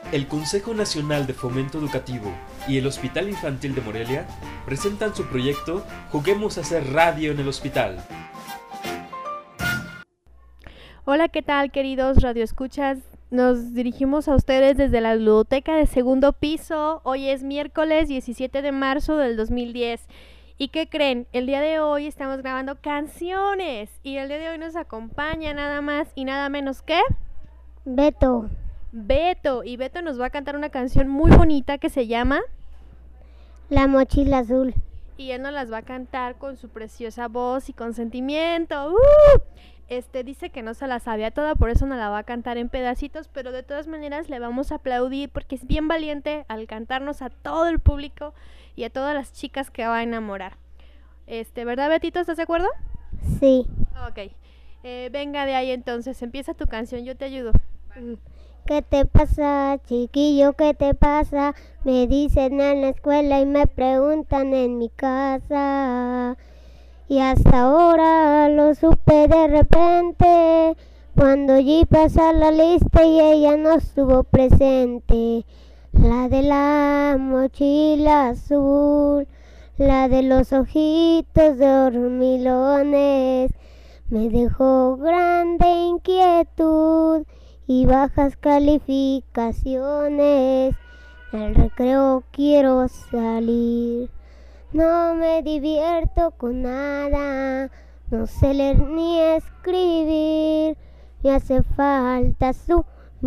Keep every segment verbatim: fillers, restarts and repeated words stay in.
El Consejo Nacional de Fomento Educativo y el Hospital Infantil de Morelia presentan su proyecto Juguemos a hacer radio en el hospital. Hola, ¿qué tal, queridos radioescuchas? Nos dirigimos a ustedes desde la ludoteca de segundo piso. Hoy es miércoles diecisiete de marzo del dos mil diez. ¿Y qué creen? El día de hoy estamos grabando canciones y el día de hoy nos acompaña nada más y nada menos que Beto. Beto. Y Beto nos va a cantar una canción muy bonita que se llama La mochila azul. Y él nos las va a cantar con su preciosa voz y con sentimiento. ¡Uh! Este dice que no se la sabía toda, por eso nos la va a cantar en pedacitos, pero de todas maneras le vamos a aplaudir porque es bien valiente al cantarnos a todo el público y a todas las chicas que va a enamorar. Este, ¿verdad, Betito? ¿Estás de acuerdo? Sí. Ok. Eh, venga de ahí entonces, empieza tu canción, yo te ayudo. ¿Qué te pasa, chiquillo? ¿Qué te pasa? Me dicen en la escuela y me preguntan en mi casa. Y hasta ahora lo supe de repente, cuando allí pasa la lista y ella no estuvo presente. La de la mochila azul, la de los ojitos dormilones, me dejó grande inquietud y bajas calificaciones. Al recreo quiero salir. No me divierto con nada, no sé leer ni escribir, me hace falta su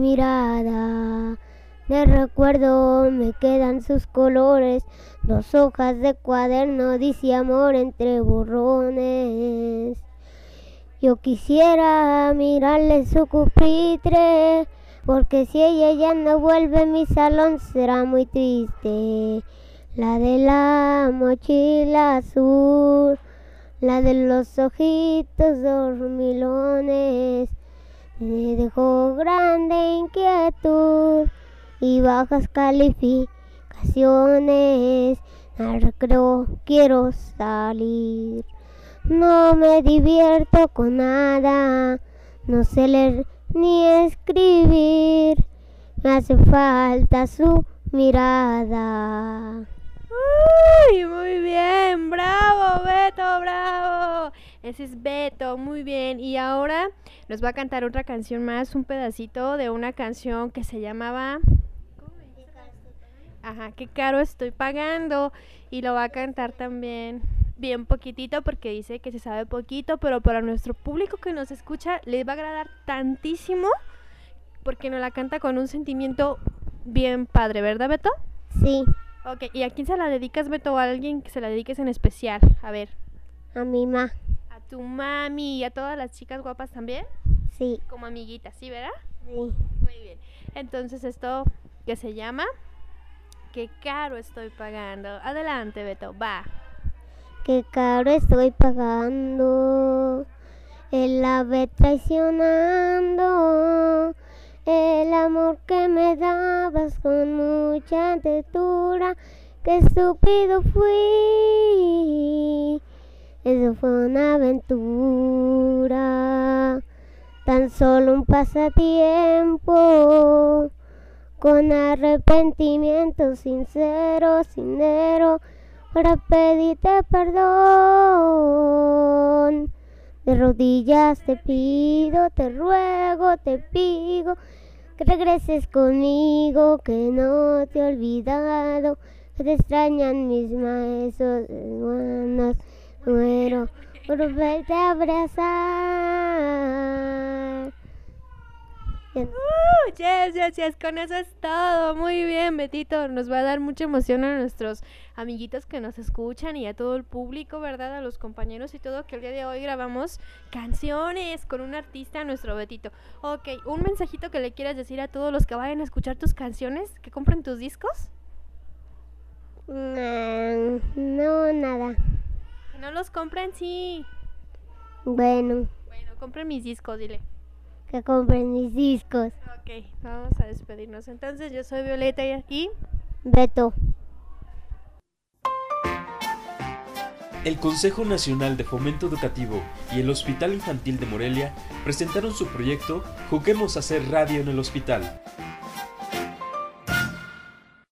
mirada. De recuerdo me quedan sus colores, dos hojas de cuaderno, dice amor entre borrones. Yo quisiera mirarle su pupitre, porque si ella ya no vuelve mi salón será muy triste. La de la mochila azul, la de los ojitos dormilones, me dejó grande inquietud y bajas calificaciones. Al recreo quiero salir. No me divierto con nada, no sé leer ni escribir, me hace falta su mirada. ¡Uy! Muy bien, bravo, Beto, bravo. Ese es Beto, muy bien. Y ahora nos va a cantar otra canción más, un pedacito de una canción que se llamaba... Ajá, qué caro estoy pagando. Y lo va a cantar también bien poquitito porque dice que se sabe poquito, pero para nuestro público que nos escucha les va a agradar tantísimo porque nos la canta con un sentimiento bien padre, ¿verdad, Beto? Sí. Ok, ¿y a quién se la dedicas, Beto, o a alguien que se la dediques en especial? A ver. A mi ma. A tu mami y a todas las chicas guapas también. Sí. Como amiguitas, ¿sí, verdad? Sí. Muy bien. Entonces esto que se llama Qué caro estoy pagando. Adelante, Beto, va. Qué caro estoy pagando, el ave traicionando, el amor que me dabas con mucha ternura, qué estúpido fui, eso fue una aventura, tan solo un pasatiempo, con arrepentimiento sincero, sincero, para pedirte perdón. De rodillas te pido, te ruego, te pido que regreses conmigo, que no te he olvidado, que te extrañan mis maestros hermanos, muero por verte abrazar. Uh, yes, yes, yes, con eso es todo. Muy bien, Betito. Nos va a dar mucha emoción a nuestros amiguitos que nos escuchan y a todo el público, ¿verdad? A los compañeros y todo, que el día de hoy grabamos canciones con un artista, nuestro Betito. Ok, ¿un mensajito que le quieras decir a todos los que vayan a escuchar tus canciones, que compren tus discos? No, no, nada. Que no los compren, sí. Bueno. Bueno, compren mis discos, dile. Que compren mis discos. Ok, vamos a despedirnos. Entonces, yo soy Violeta y... Beto. El Consejo Nacional de Fomento Educativo y el Hospital Infantil de Morelia presentaron su proyecto Juguemos a hacer radio en el hospital.